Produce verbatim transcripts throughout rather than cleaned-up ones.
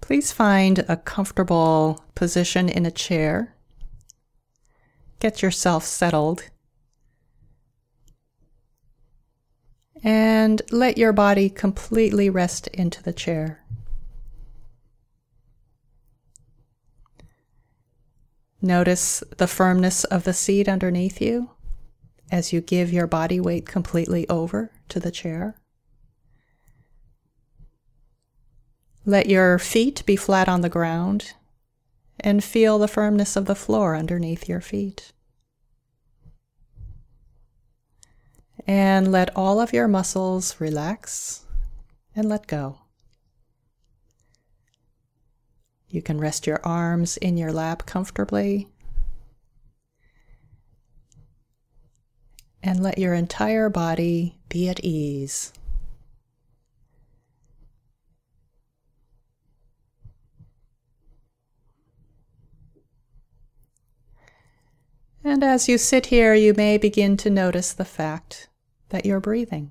Please find a comfortable position in a chair. Get yourself settled. And let your body completely rest into the chair. Notice the firmness of the seat underneath you as you give your body weight completely over to the chair. Let your feet be flat on the ground and feel the firmness of the floor underneath your feet. And let all of your muscles relax and let go. You can rest your arms in your lap comfortably and let your entire body be at ease. And as you sit here, you may begin to notice the fact that you're breathing.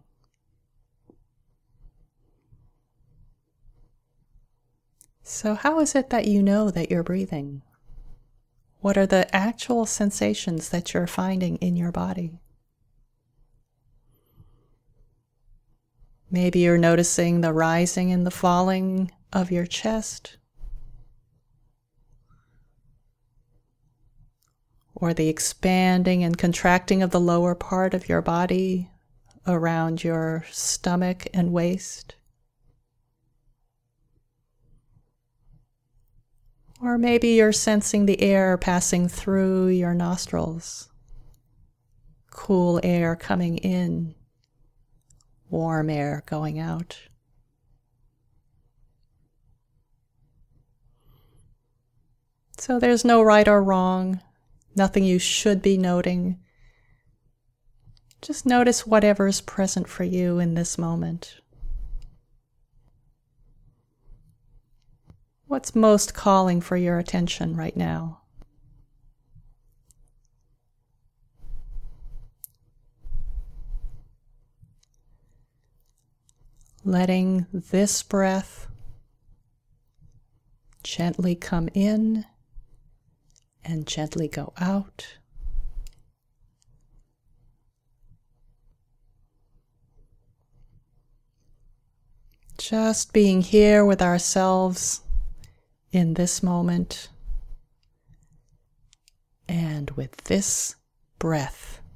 So how is it that you know that you're breathing? What are the actual sensations that you're finding in your body? Maybe you're noticing the rising and the falling of your chest, or the expanding and contracting of the lower part of your body around your stomach and waist. Or maybe you're sensing the air passing through your nostrils, cool air coming in, warm air going out. So there's no right or wrong, nothing you should be noting. Just notice whatever's present for you in this moment. What's most calling for your attention right now? Letting this breath gently come in and gently go out. Just being here with ourselves in this moment and with this breath.